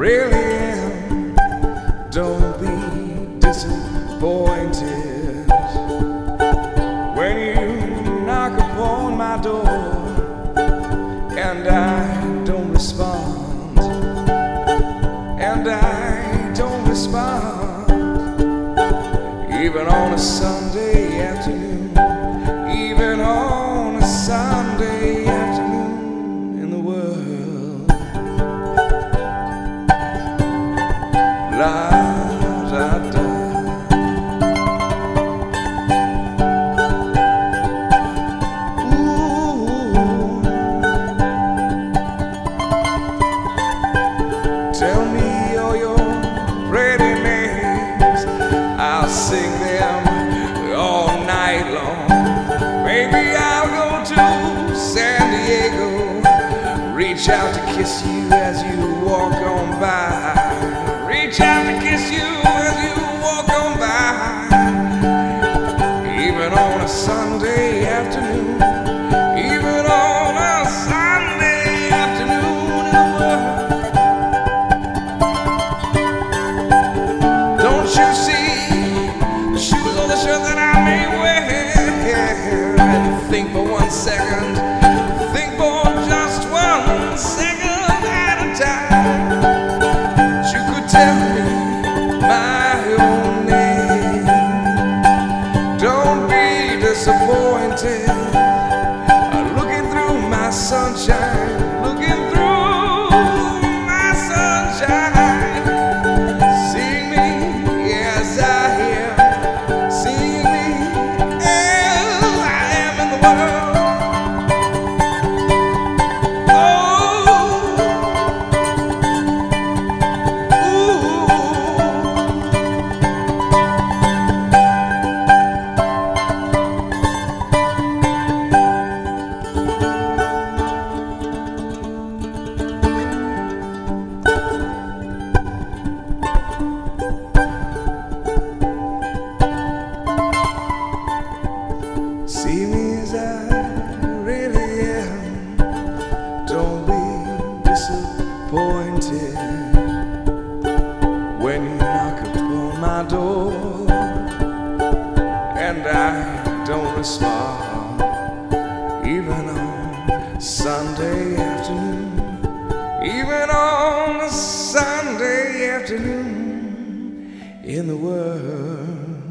really am. Don't be disappointed when you knock upon my door and I don't respond, and I don't respond, even on a Sunday afternoon, even on a Sunday afternoon in the world. La da da. Tell me all your pretty names, I'll sing them all night long. Maybe I'll go to San Diego, reach out to kiss you as you walk on by, reach out to kiss you as you walk on by, even on a Sunday afternoon, even on a Sunday afternoon in the world. Don't you see the shoes on the shirt that I may wear? And think for 1 second, think for just 1 second at a time, that you could tell me my own name. Don't be disappointed, looking through my sunshine, looking through my sunshine, seeing me as I am, seeing me as I am in the world. See me as I really am. Don't be disappointed when you knock upon my door and I don't respond, even on Sunday afternoon, even on a Sunday afternoon in the world.